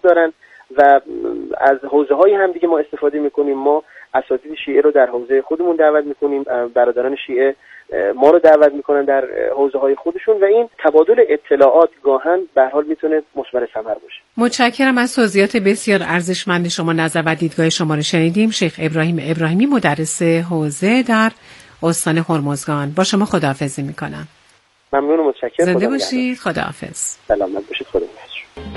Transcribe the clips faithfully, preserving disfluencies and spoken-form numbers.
دارن و از حوزه‌های هم دیگه ما استفاده می‌کنیم. ما اساتید شیعه رو در حوزه خودمون دعوت می‌کنیم، برادران شیعه ما رو دعوت می‌کنن در حوزه‌های خودشون و این تبادل اطلاعات گاهن به هر حال میتونه مثمر ثمر باشه. متشکرم از توضیحات بسیار ارزشمند شما. نظر و دیدگاه شما رو شنیدیم. شیخ ابراهیم ابراهیمی، مدرس حوزه در استان هرمزگان، با شما خداحافظی می‌کنم. ممنون و متشکرم. زنده باشید. خداحافظ. سلامت باشید. خدا نگهدار.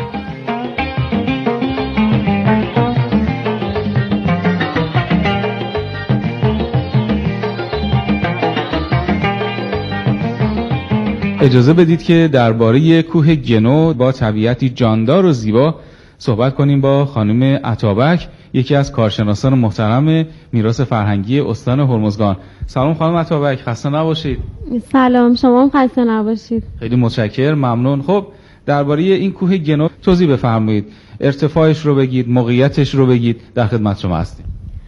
اجازه بدید که درباره کوه گنو با طبیعتی جاندار و زیبا صحبت کنیم با خانم عطابک، یکی از کارشناسان محترم میراث فرهنگی استان هرمزگان. سلام خانم عطابک، خسته نباشید. سلام، شما هم خسته نباشید. خیلی متشکرم، ممنون. خب درباره این کوه گنو توضیح بفرمایید، ارتفاعش رو بگید، موقعیتش رو بگید، در خدمت شما هستیم.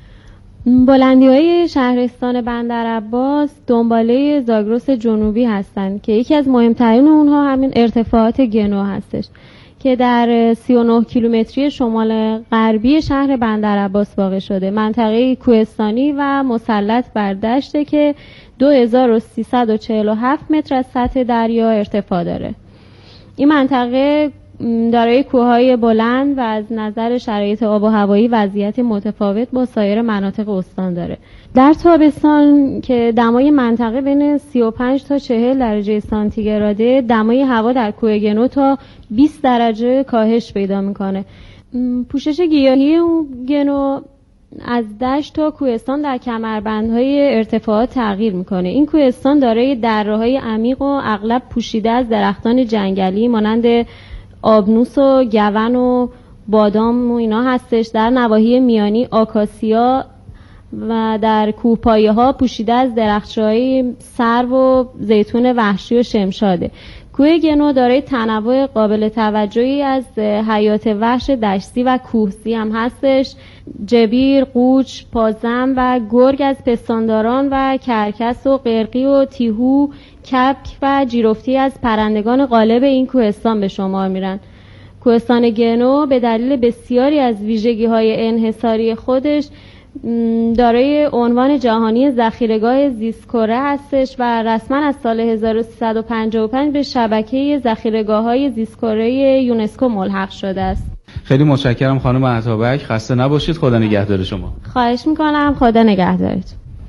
بلندی‌های شهرستان بندرعباس دنباله زاگرس جنوبی هستند که یکی از مهمترین اونها همین ارتفاعات گنو هستش که در سی و نه کیلومتری شمال غربی شهر بندرعباس واقع شده. منطقه کوهستانی و مسلط بر دشته که دو هزار و سیصد و چهل و هفت متر از سطح دریا ارتفاع داره. این منطقه دارای کوههای بلند و از نظر شرایط آب و هوایی وضعیت متفاوت با سایر مناطق استان داره. در تابستان که دمای منطقه بین سی و پنج تا چهل درجه سانتیگراده، دمای هوا در کوه گنو تا بیست درجه کاهش پیدا میکنه. پوشش گیاهی گنو از دشت تا کوهستان در کمربندهای ارتفاعات تغییر میکنه. این کوهستان دارای دره‌های عمیق و اغلب پوشیده از درختان جنگلی مانند آبنوس و گون و بادام و اینا هستش. در نواحی میانی آکاسیا و در کوهپایه ها پوشیده از درخت‌های سرو و زیتون وحشی و شمشاده. کوه گنو دارای تنوع قابل توجهی از حیات وحش دشتی و کوهزی هم هستش. جبیر، قوچ، پازم و گرگ از پستانداران و کرکس و قرقی و تیهو، کبک و جیرفتی از پرندگان غالب این کوهستان به شمار میرن. کوهستان گنو به دلیل بسیاری از ویژگی‌های انحصاری خودش دارای عنوان جهانی ذخیره‌گاه زیست‌کره هستش و رسما از سال هزار و سیصد و پنجاه و پنج به شبکه ذخیره‌گاه‌های زیست‌کره یونسکو ملحق شده است. خیلی متشکرم خانم عطابک، خسته نباشید. خدا نگهدار شما. خواهش میکنم. خدا نگهدارت.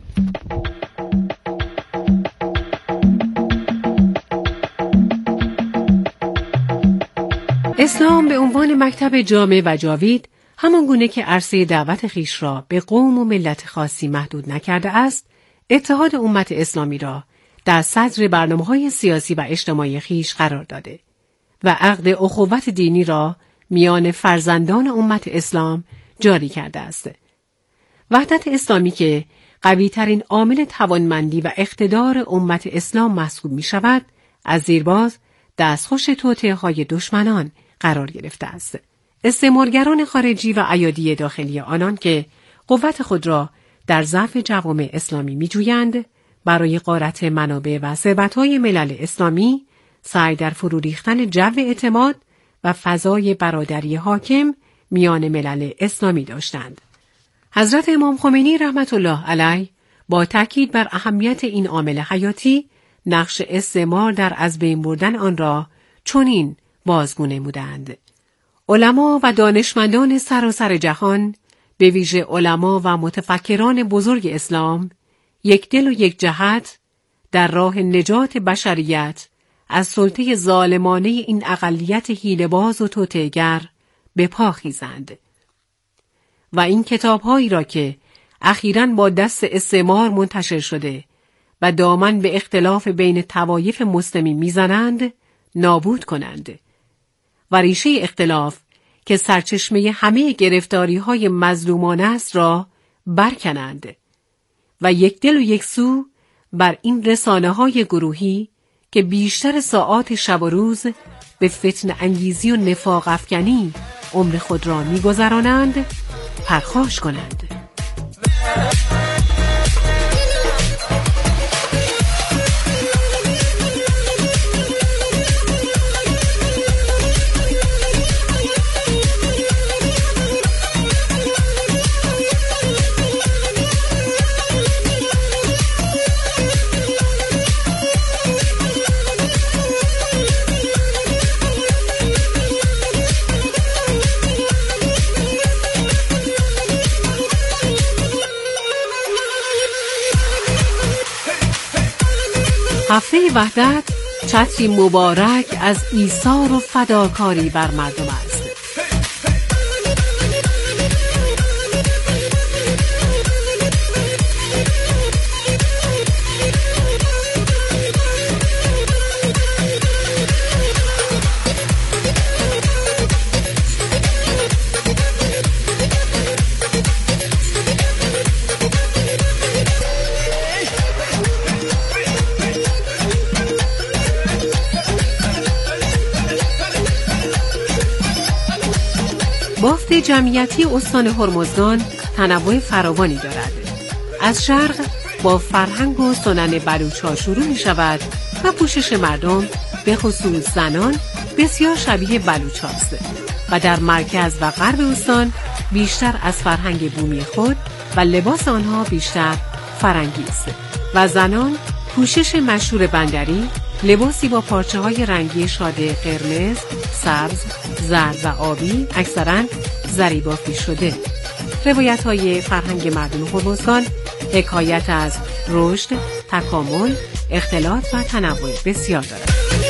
اسلام به عنوان مکتب جامع و جاوید، همان گونه که عرصه دعوت خیش را به قوم و ملت خاصی محدود نکرده است، اتحاد امت اسلامی را در صدر برنامه‌های سیاسی و اجتماعی خیش قرار داده و عقد اخوت دینی را میان فرزندان امت اسلام جاری کرده است. وحدت اسلامی که قوی‌ترین عامل توانمندی و اقتدار امت اسلام محسوب می شود، از زیرباز دستخوش توطئه‌های دشمنان قرار گرفته است. استعمارگران خارجی و ایادی داخلی آنان که قوت خود را در ضعف جوامع اسلامی می جویند، برای غارت منابع و ثروت‌های ملل اسلامی سعی در فرو ریختن جو اعتماد و فضای برادری حاکم میان ملل اسلامی داشتند. حضرت امام خمینی رحمت الله علیه با تاکید بر اهمیت این عامل حیاتی، نقش استعمار در از بین بردن آن را چنین بازگو نمودند: علما و دانشمندان سراسر جهان، به ویژه علما و متفکران بزرگ اسلام، یک دل و یک جهت در راه نجات بشریت از سلطه ظالمانه این اقلیت حیله‌باز و توطئه‌گر به پا خیزند و این کتاب‌هایی را که اخیراً با دست استعمار منتشر شده و دامن به اختلاف بین طوایف مسلمین میزنند نابود کنند و ریشه اختلاف که سرچشمه همه گرفتاری‌های مظلومانه است را برکنند و یک دل و یک سو بر این رسانه‌های گروهی که بیشتر ساعات شب و روز به فتنه انگیزی و نفاق افکنی عمر خود را می‌گذرانند پرخاش کنند. هفته وحدت چتری مبارک از ایثار و فداکاری بر مردم است. بافت جمعیتی استان هرمزگان تنوع فراوانی دارد. از شرق با فرهنگ و سنن بلوچ‌ها شروع می شود و پوشش مردم به خصوص زنان بسیار شبیه بلوچ است و در مرکز و غرب استان بیشتر از فرهنگ بومی خود و لباس آنها بیشتر فرنگی است و زنان پوشش مشهور بندری، لباسی با پارچه های رنگی شاده قرمز، سبز، زرد و آبی، اکثراً زری بافی شده. روایت های فرهنگ مردم هرمزگان حکایت از رشد، تکامل، اختلاط و تنوع بسیار دارد.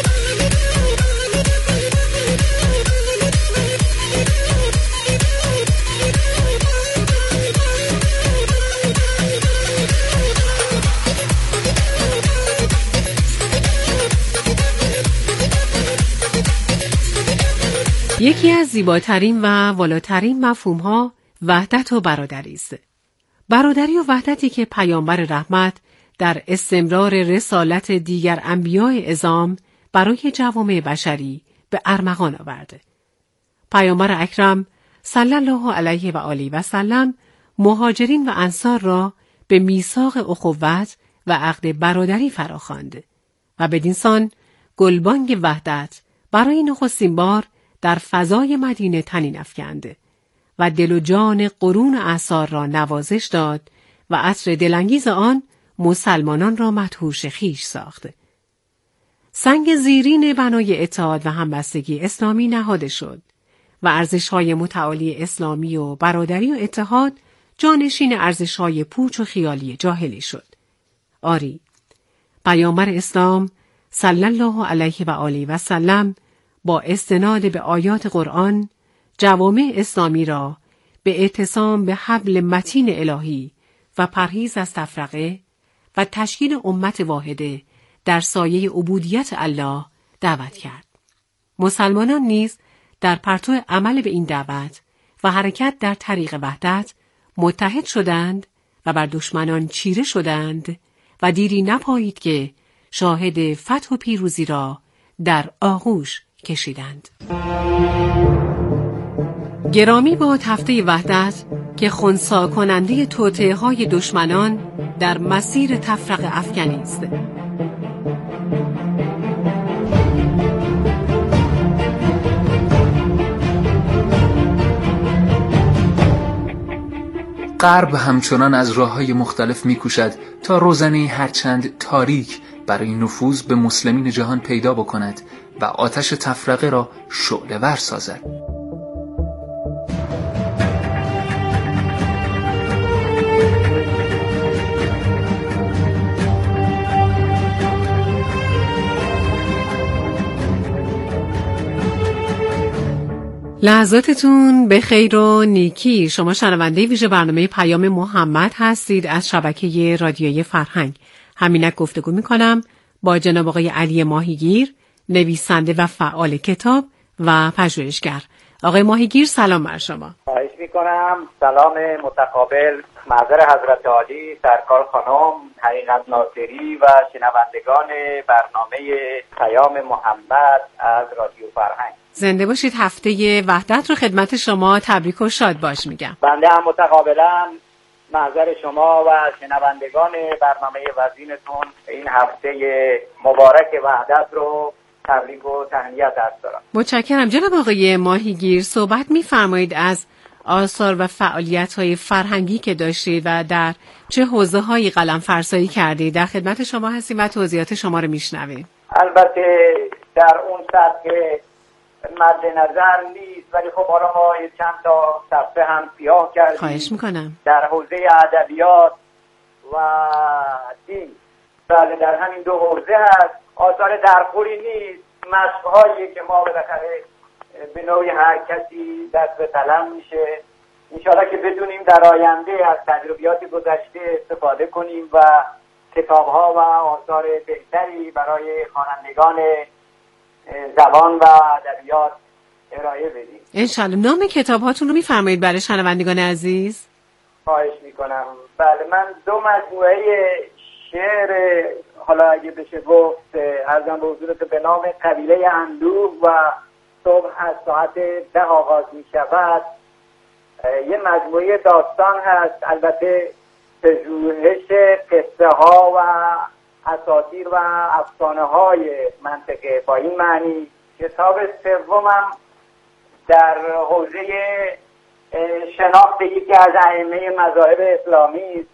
یکی از زیباترین و والاترین مفهوم‌ها وحدت و برادری است. برادری و وحدتی که پیامبر رحمت در استمرار رسالت دیگر انبیاء اعظام برای جوامع بشری به ارمغان آورد. پیامبر اکرم صلی الله علیه و آله و سلم مهاجرین و انصار را به میثاق اخوت و عقد برادری فراخواند و بدین سان گلبانگ وحدت برای نخستین بار در فضای مدینه طنین افکند و دل و جان قرون اعصار را نوازش داد و عطر دلانگیز آن مسلمانان را مدهوش خویش ساخت. سنگ زیرین بنای اتحاد و همبستگی اسلامی نهاده شد و ارزش‌های متعالی اسلامی و برادری و اتحاد جانشین ارزش‌های پوچ و خیالی جاهلی شد. آری، پیامبر اسلام صلی الله علیه و آله و سلم با استناد به آیات قرآن جوامع اسلامی را به اعتصام به حبل متین الهی و پرهیز از تفرقه و تشکیل امت واحده در سایه عبودیت الله دعوت کرد. مسلمانان نیز در پرتو عمل به این دعوت و حرکت در طریق وحدت متحد شدند و بر دشمنان چیره شدند و دیری نپایید که شاهد فتح و پیروزی را در آغوش کشیدند. گرامی باد هفته وحدت که خنثی کننده توطئه های دشمنان در مسیر تفرقه افکنی است. غرب همچنان از راه‌های مختلف می‌کوشد تا روزنه هرچند تاریک برای نفوذ به مسلمین جهان پیدا بکند و آتش تفرقه را شعله‌ور سازد. لحظاتتون به خیر و نیکی. شما شنونده ویژه برنامه پیام محمد هستید از شبکه رادیویی فرهنگ. همینک گفتگو میکنم با جناب آقای علی ماهیگیر، نویسنده و فعال کتاب و پژوهشگر. آقای ماهیگیر سلام بر شما. خواهش میکنم. سلام متقابل محضر حضرت عالی سرکار خانم حقیقت ناصری و شنوندگان برنامه پیام محمد از رادیو فرهنگ. زنده باشید. هفته وحدت رو خدمت شما تبریک و شاد باش میگم. بنده هم متقابلا محضر شما و شنوندگان برنامه وزینتون این هفته مبارک وحدت رو تبریک و تهنیت عرض دارم. متشکرم. جناب آقای ماهیگیر صحبت می‌فرمایید از آثار و فعالیت‌های فرهنگی که داشتید و در چه حوزه‌هایی قلم فرسایی کردید. در خدمت شما هستیم و توضیحات شما رو میشنویم. البته در اون سطح که مد نظر نیست، ولی خب حالا ما چند تا صفحه هم سیاه کردیم. خواهش میکنم. در حوزه ادبیات و دین بله در همین دو حوزه هست. آثار درخوری نیست، مشق‌هایی که ما بالاخره به نوعی هر کسی دست به قلم میشه. انشاءالله که بدونیم در آینده از تجربیات گذشته استفاده کنیم و کتاب‌ها و آثار بهتری برای خوانندگان زبان و ادبیات ارائه بدیم. انشالله. نام کتاب‌هاتون رو می‌فرمایید برای شنوندگان عزیز؟ خواهش میکنم. بله من دو مجموعه شعر، حالا اگه بشه گفت عرضم به حضورت، به نام قبیله اندوه و صبح از ساعت ده آغاز می شود، یه مجموعه داستان هست، البته پژوهش قصه ها و اساطیر و افسانه های منطقه. با این معنی کتاب سومم در حوزه شناخت یکی از ائمه مذاهب اسلامی است،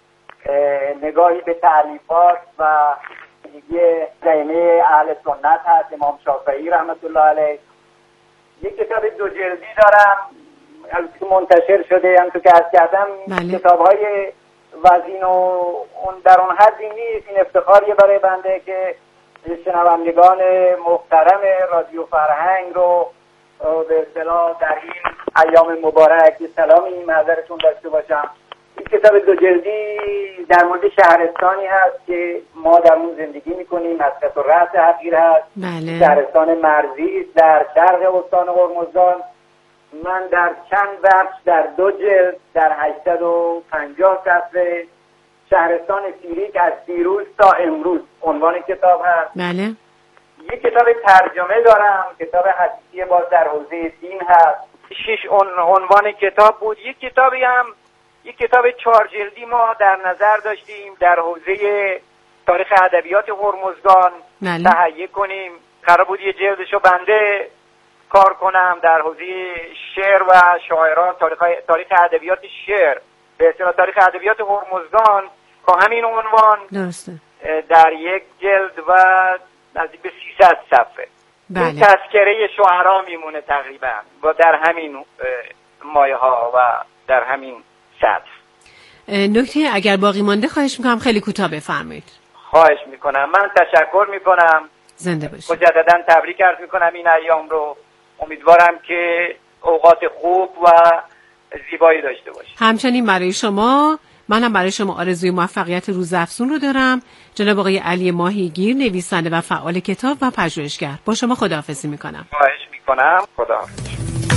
نگاهی به تألیفات و دیگه ائمه اهل سنت هست، امام شافعی رحمت الله علیه. یک کتاب دو جلدی دارم که منتشر شده، هم تو که عرض کردم کتاب‌های وزین و اون در اون حدی نیست. این افتخاریه برای بنده که شنوندگان محترم رادیو فرهنگ رو به اصطلاح در این ایام مبارک سلامی معذرتون داشته باشم. این کتاب دو جلدی در مورد شهرستانی هست که ما در اون زندگی میکنیم، مسقط و رأس حقیر هست. بله. شهرستان مرزی در شرق استان هرمزگان. من در چند بخش در دو جلد در هشتصد و پنجاه صفحه شهرستان سیریک از دیروز تا امروز عنوان کتاب هست. بله. یک کتاب ترجمه دارم، کتاب حدیثی باز در حوزه دین هست. شش عنوان کتاب بود. یک کتابی هم یک کتاب چهار جلدی ما در نظر داشتیم در حوزه تاریخ ادبیات هرمزگان تهیه کنیم. قرار بود یه جلدشو بنده کار کنم در حوزه شعر و شاعران، تاریخ تاریخ ادبیات شعر، به اصطلاح تاریخ ادبیات هرمزگان با همین عنوان. درسته. در یک جلد و نزدیک به سیصد صفحه. بله. این تذکره شعرا میمونه تقریبا و در همین مایه ها و در همین سطح. نکته اگر باقی مانده خواهش میکنم خیلی کوتاه بفرمایید. خواهش میکنم. من تشکر میکنم. زنده باشید. مجددا تبریک عرض میکنم این ایام رو. امیدوارم که اوقات خوب و زیبایی داشته باشید. همچنین برای شما. منم برای شما آرزوی موفقیت روزافزون رو دارم. جناب آقای علی ماهیگیر، نویسنده و فعال کتاب و پژوهشگر، با شما خداحافظی میکنم. خواهش میکنم. خداحافظ.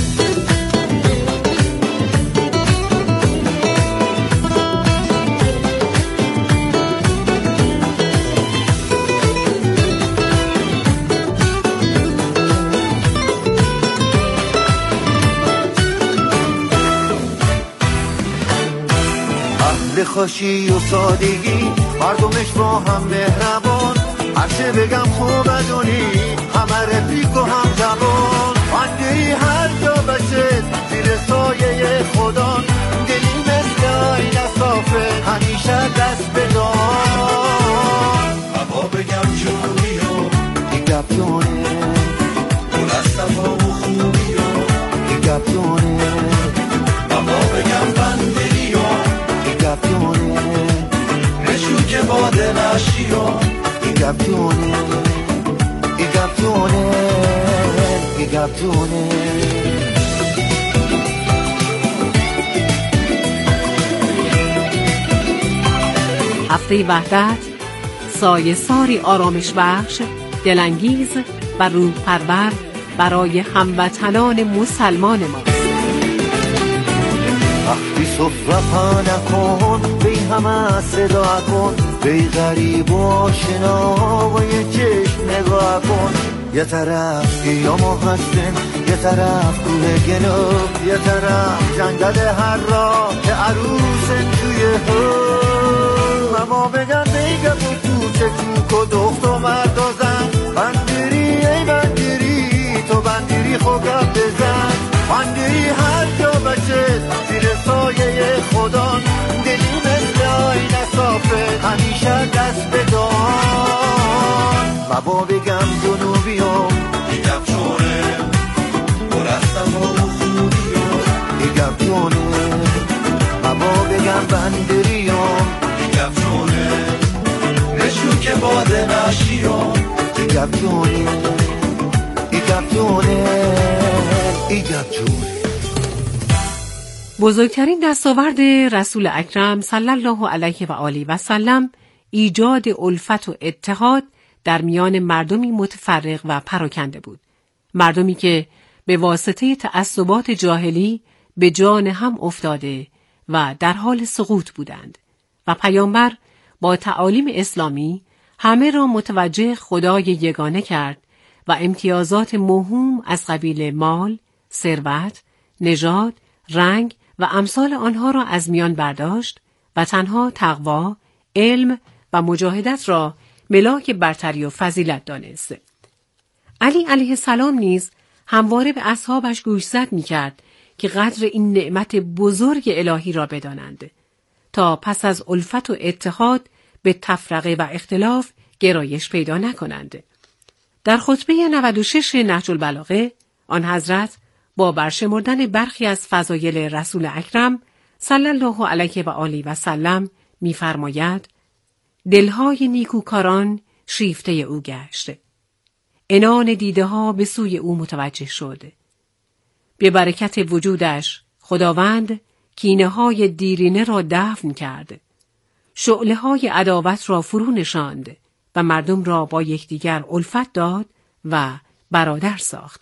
خوشی و سادگی، مردمش با هم مهربان، هرچه بگم خوب ادونی، همه رفیق و هم جوان. آنگهی هر جا بشه زیر سایه خدا، دلی مثل آینه صافه همیشه دست بدان. هوا بگم جونی و این گپ جونه، اون از صفا و خوبی و این گپ جونه. هوا بگم بندری و گپیونه نشو که باده نشی و ای گپیونه ای گپیونه ای گپیونه. هفته وحدت، سایه ساری آرامش بخش، دلانگیز و روح پرور برای هموطنان مسلمان ما. وقتی صفره پا نکن بی همه صدا کن، بی غریب و آشنا و یه چشم نگاه کن. یه طرف گیاما هستن، یه طرف کوه گنوب، یه طرف جنگل هر راه که عروسن توی هم. اما بگن بیگم و کوچه کوک و دخت و مرد و زن، بندری ای بندری تو بندری خوگم بزن. بندری هر جا بشه زیر سایه خدا، دلی مثل آینه صافه همیشه دست بدان. مبا بگم جنوبیام بگم چونه برستم و خوبیام بگم چونه. مبا بگم بندریام بگم چونه نشون gabcioni i gabcioni i gabcioni. بزرگترین دستاورد رسول اکرم صلی الله علیه و آله و سلم ایجاد الفت و اتحاد در میان مردمی متفرق و پراکنده بود. مردمی که به واسطه تعصبات جاهلی به جان هم افتاده و در حال سقوط بودند و پیامبر با تعالیم اسلامی همه را متوجه خدای یگانه کرد و امتیازات موهوم از قبیل مال، ثروت، نژاد، رنگ و امثال آنها را از میان برداشت و تنها تقوا، علم و مجاهدت را ملاک برتری و فضیلت دانست. علی علیه السلام نیز همواره به اصحابش گوشزد می‌کرد که قدر این نعمت بزرگ الهی را بدانند تا پس از الفت و اتحاد به تفرقه و اختلاف گرایش پیدا نکنند. در خطبه نود و شش نهج البلاغه آن حضرت با برشمردن برخی از فضایل رسول اکرم صلی الله علیه و آله و سلم می‌فرماید: دلهای نیکوکاران شیفته او گشت، عنان دیده ها به سوی او متوجه شد. به برکت وجودش خداوند کینه های دیرینه را دفن کرد، شعله های عداوت را فرو نشاند و مردم را با یکدیگر الفت داد و برادر ساخت.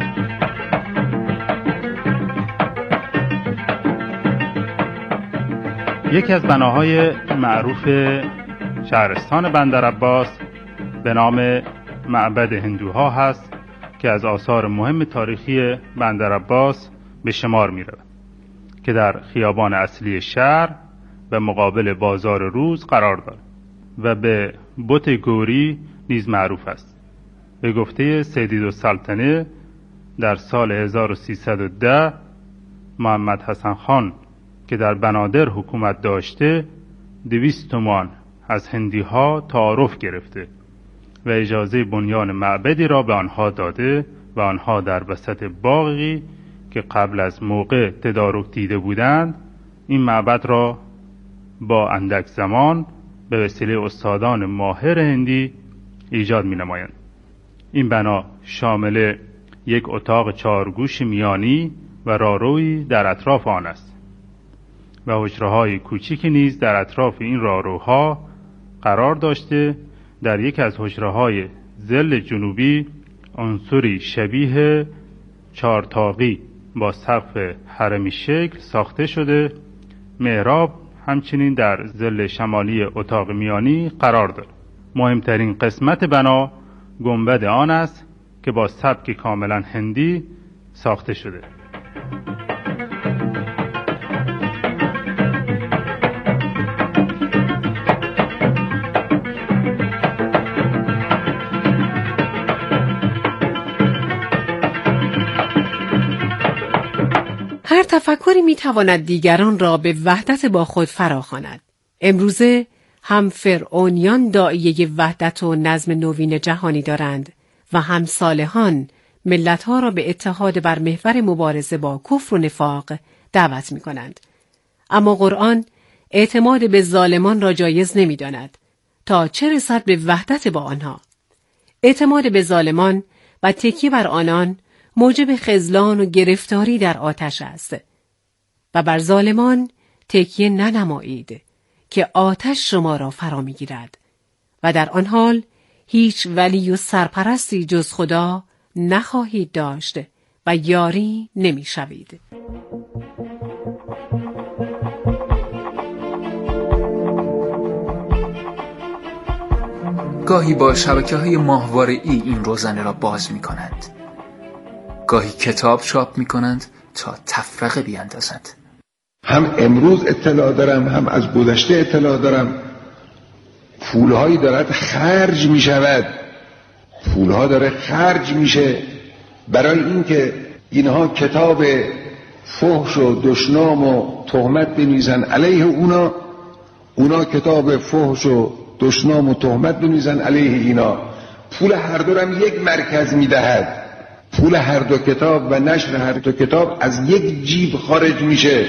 یکی از بناهای معروف شهرستان بندرعباس به نام معبد هندوها هست که از آثار مهم تاریخی بندرعباس به شمار می رود که در خیابان اصلی شهر و مقابل بازار روز قرار دارد و به بت گوری نیز معروف است. به گفته سیدالسلطنه در سال هزار و سیصد و ده محمد حسن خان که در بنادر حکومت داشته دویست تومان از هندی ها تعارف گرفته و اجازه بنیان معبدی را به آنها داده و آنها در وسط باغی که قبل از موقع تدارک دیده بودند این معبد را با اندک زمان به وسیله استادان ماهر هندی ایجاد می نمایند. این بنا شامل یک اتاق چهارگوش میانی و راهرویی در اطراف آن است و حجره‌های کوچکی نیز در اطراف این راهروها قرار داشته. در یک از حجره‌های ظل جنوبی عنصری شبیه چارتاقی با سقف هرمی شکل ساخته شده. محراب همچنین در ظل شمالی اتاق میانی قرار دارد. مهمترین قسمت بنا گنبد آن است که با سبک کاملا هندی ساخته شده. هر تفکری میتواند دیگران را به وحدت با خود فراخواند. امروزه هم فرعونیان داعیه وحدت و نظم نوین جهانی دارند و هم صالحان ملتها را به اتحاد بر محور مبارزه با کفر و نفاق دعوت می کنند. اما قرآن اعتماد به ظالمان را جایز نمی داند تا چه رسد به وحدت با آنها. اعتماد به ظالمان و تکیه بر آنان موجب خذلان و گرفتاری در آتش است و بر ظالمان تکیه ننمایید که آتش شما را فرا می‌گیرد و در آن حال هیچ ولی و سرپرستی جز خدا نخواهید داشت و یاری نمی‌شوید. گاهی با شبکه‌های ماهواره‌ای این روزنه را باز می‌کنند. گاهی کتاب چاپ می‌کنند تا تفرقه بیاندازند. هم امروز اطلاع دارم هم از گذشته اطلاع دارم. پولهایی دارد خرج می‌شود. پولها داره خرج میشه برای اینکه اینها کتاب فحش و دشنام و تهمت بنویسن علیه اونا، اونا کتاب فحش و دشنام و تهمت بنویسن علیه اینا. پول هر دو هم یک مرکز میدهد. پول هر دو کتاب و نشر هر دو کتاب از یک جیب خارج میشه.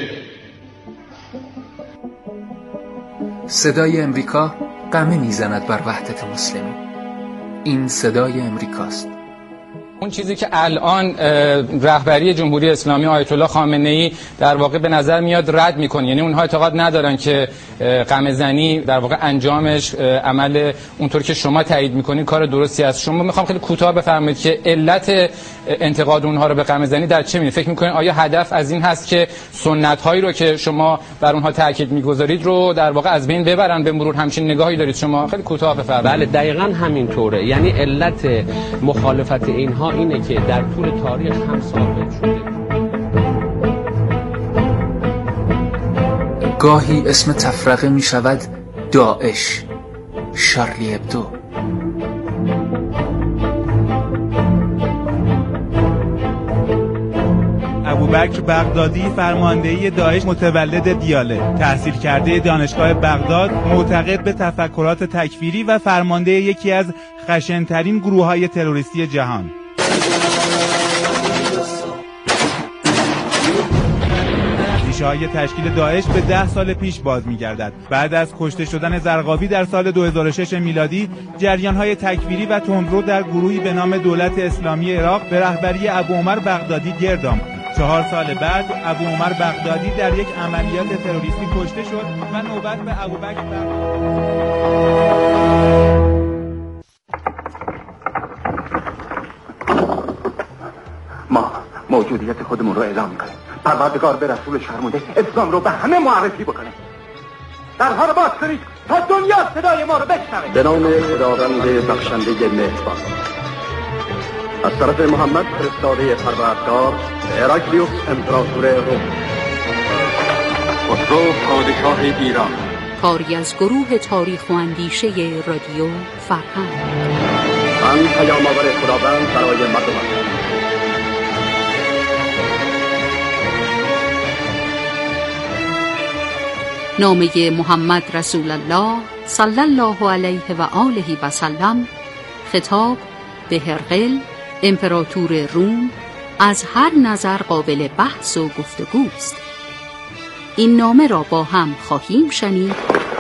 صدای امریکا قمه میزند بر وحدت مسلمین. این صدای امریکاست. اون چیزی که الان رهبری جمهوری اسلامی آیت الله خامنه‌ای در واقع به نظر میاد رد میکنه، یعنی اونها اعتقاد ندارن که قمه‌زنی در واقع انجامش عمل اونطور که شما تایید میکنید کار درستی است. شما میخوام خیلی کوتاه بفرمایید که علت انتقاد اونها رو به قمه‌زنی در چه میاد؟ فکر میکنید آیا هدف از این هست که سنت هایی رو که شما بر اونها تاکید میگذارید رو در واقع از بین ببرن؟ به مرور همچین نگاهی دارید شما؟ خیلی کوتاه بفرمایید. بله دقیقاً همینطوره، یعنی علت مخالفت اینها اینه که در طول تاریخ هم ثابت شده گاهی اسم تفرقه می شود داعش، شارلی ابدو. ابوبکر بغدادی فرمانده داعش متولد دیاله، تحصیل کرده دانشگاه بغداد، معتقد به تفکرات تکفیری و فرمانده یکی از خشن‌ترین گروه‌های تروریستی جهان. ریشه‌های تشکیل داعش به ده سال پیش باز می‌گردد. بعد از کشته شدن زرقاوی در سال دو هزار و شش میلادی، جریان‌های تکفیری و تندرو در گروهی به نام دولت اسلامی عراق به رهبری ابو عمر بغدادی گرد آمد. چهار سال بعد ابو عمر بغدادی در یک عملیات تروریستی کشته شد و نوبت به ابوبکر ما موجودیت خودمون رو اعلام می‌کنیم. پروردگار به رسولش فرموده اسلام رو به همه معرفی بکنه. درها رو باز کنید تا دنیا صدای ما رو بشنوه. به نام خداوند بخشنده مهربان. از طرف محمد فرستاده پروردگار هراکلیوس امپراتور روم. خسرو پادشاه ایران. کاری از گروه تاریخ و اندیشه رادیو فرهنگ. من پیام آور خداوند برای مردم. نامه محمد رسول الله صلی الله علیه و آله و سلم، خطاب به هرقل امپراتور روم، از هر نظر قابل بحث و گفتگوست. این نامه را با هم خواهیم شنید.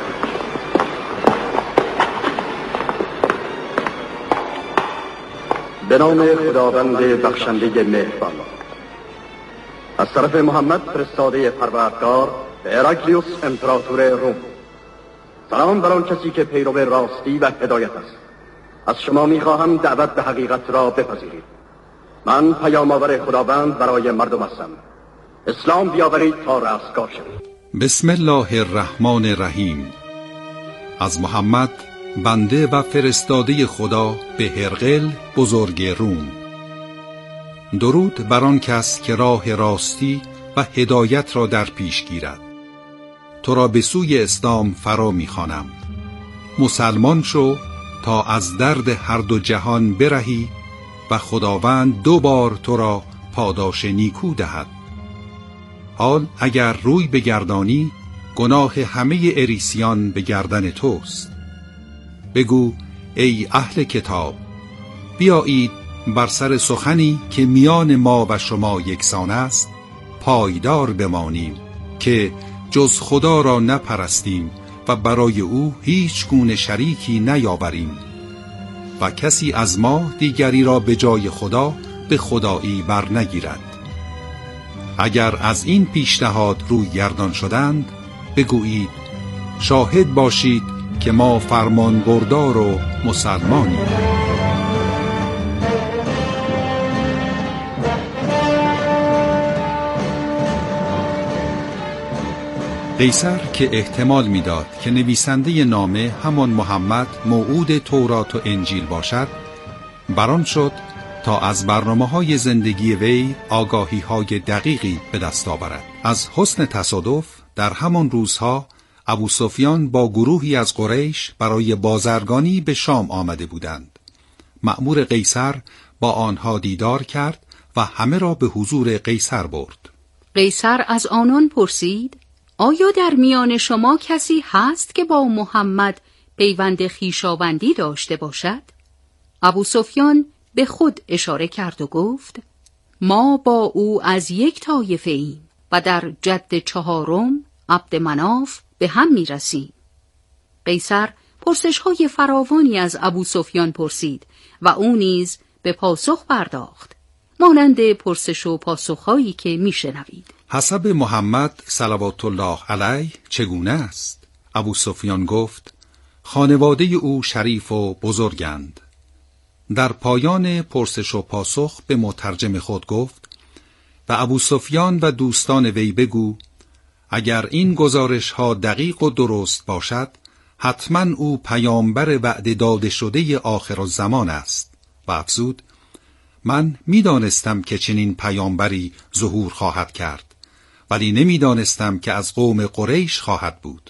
به نام خداوند بخشنده مهربان. از طرف محمد فرستاده پروردگار به هراکلیوس امپراتور روم. سلام بر آن کسی که پیرو راستی و هدایت است. از شما میخواهم دعوت به حقیقت را بپذیرید. من پیام آور خداوند برای مردم هستم. اسلام بیاورید تا رستگار شوید. بسم الله الرحمن الرحیم. از محمد بنده و فرستاده خدا به هرقل بزرگ روم. درود بر آن کس که راه راستی و هدایت را در پیش گیرد. تو را به سوی اسلام فرا می‌خوانم. مسلمان شو تا از درد هر دو جهان برهی و خداوند دو بار تو را پاداش نیکو دهد. حال اگر روی بگردانی گناه همه اریسیان به گردن توست. بگو ای اهل کتاب، بیایید بر سر سخنی که میان ما و شما یکسان است پایدار بمانیم که جز خدا را نپرستیم و برای او هیچ گونه شریکی نیاوریم و کسی از ما دیگری را به جای خدا به خدایی بر نگیرد. اگر از این پیشنهاد روی گردان شدند بگویید شاهد باشید که ما فرمان بردار و مسلمانیم. قیصر که احتمال میداد که نویسنده نامه همان محمد موعود تورات و انجیل باشد، بران شد تا از برنامه‌های زندگی وی آگاهی‌های دقیقی به دست آورد. از حسن تصادف در همان روزها ابو سفیان با گروهی از قریش برای بازرگانی به شام آمده بودند. مأمور قیصر با آنها دیدار کرد و همه را به حضور قیصر برد. قیصر از آنان پرسید آیا در میان شما کسی هست که با محمد پیوند خویشاوندی داشته باشد؟ ابو سفیان به خود اشاره کرد و گفت ما با او از یک طایفه ایم و در جد چهارم عبد مناف به هم می رسیم. قیصر پرسش‌های فراوانی از ابو سفیان پرسید و او نیز به پاسخ پرداخت مانند پرسش و پاسخهایی که میشنوید. حسب محمد صلوات الله علیه چگونه است؟ ابو سفیان گفت خانواده او شریف و بزرگند. در پایان پرسش و پاسخ به مترجم خود گفت و ابو سفیان و دوستان وی بگو اگر این گزارش ها دقیق و درست باشد حتما او پیامبر وعده داده شده آخر الزمان است. و افزود من میدانستم که چنین پیامبری ظهور خواهد کرد ولی نمیدانستم که از قوم قریش خواهد بود.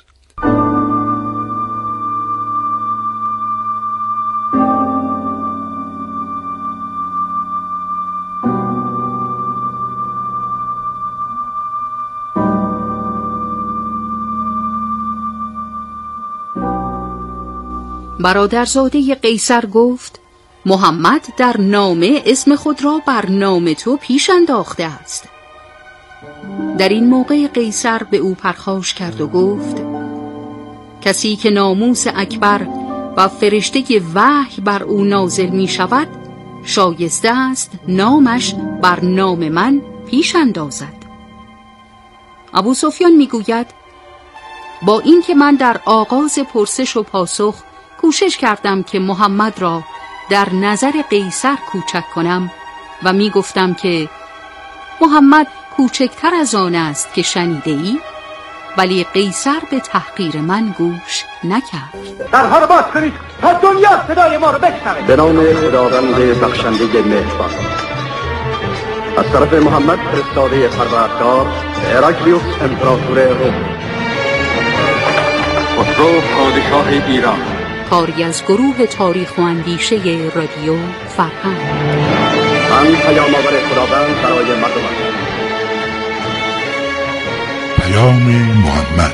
برادرزاده قیصر گفت محمد در نامه اسم خود را بر نام تو پیش انداخته است. در این موقع قیصر به او پرخاش کرد و گفت کسی که ناموس اکبر و فرشته وحی بر او نازل می شود شایسته است نامش بر نام من پیش اندازد. ابو سفیان می گوید با اینکه من در آغاز پرسش و پاسخ کوشش کردم که محمد را در نظر قیصر کوچک کنم و می گفتم که محمد کوچکتر از آن است که شنیده ای، ولی قیصر به تحقیر من گوش نکرد. درها رو باز کنید تا دنیا صدای ما رو بشنوه. به نام خداوند بخشنده مهربان. از طرف محمد فرستاده پروردگار هراکلیوس امپراتور روم. خسرو پادشاه ایران. کاری از گروه تاریخ و اندیشه رادیو فرهنگ. من پیام آور خداوند برای مردم. پیام محمد.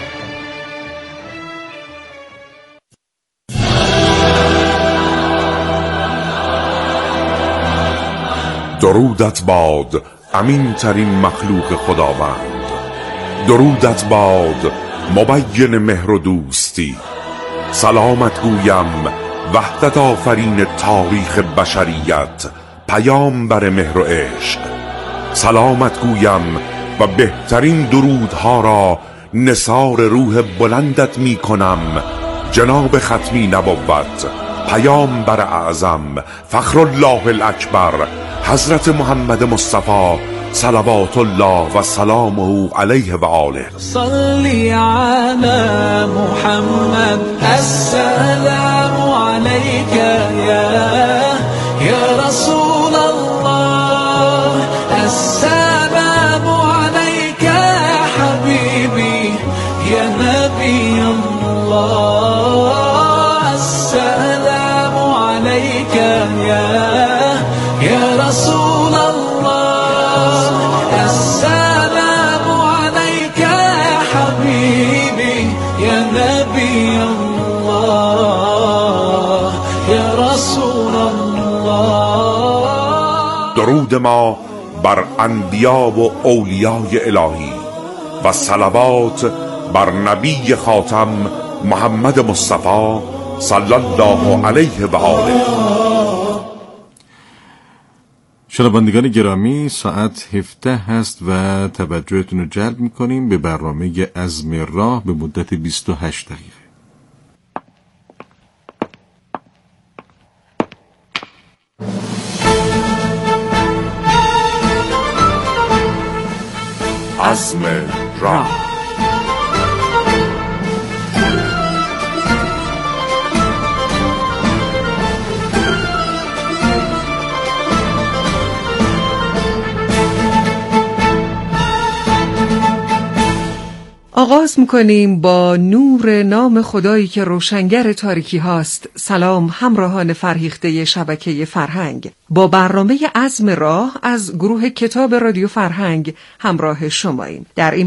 درودت باد امین ترین مخلوق خداوند. درودت باد مبین مهر و دوستی. سلامت گویم وحدت آفرین تاریخ بشریت، پیام بر مهر و عشق. سلامت گویم و بهترین درودها را نثار روح بلندت می کنم، جناب ختمی نبوت، پیام بر اعظم، فخر الله الاکبر، حضرت محمد مصطفی صلوات الله و سلامه علیه و آله. صلی علی محمد السلام علیک یا یا رسول الله، السلام علیک یا حبیبی یا نبی الله، السلام علیک یا یا رسول الله، السلام عليك يا حبيبي يا نبي الله يا رسول الله. درود ما بر انبیا و اولیای الهی و صلوات بر نبی خاتم محمد مصطفی صلی الله علیه و آله. شنوندگان گرامی، ساعت هفده هست و توجهتون رو جلب می‌کنیم به برنامه عزم راه به مدت بیست و هشت دقیقه. عزم راه. آغاز می‌کنیم با نور نام خدایی که روشنگر تاریکی هاست. سلام همراهان فرهیخته شبکه فرهنگ، با برنامه عزم راه از گروه کتاب رادیو فرهنگ همراه شماییم. در این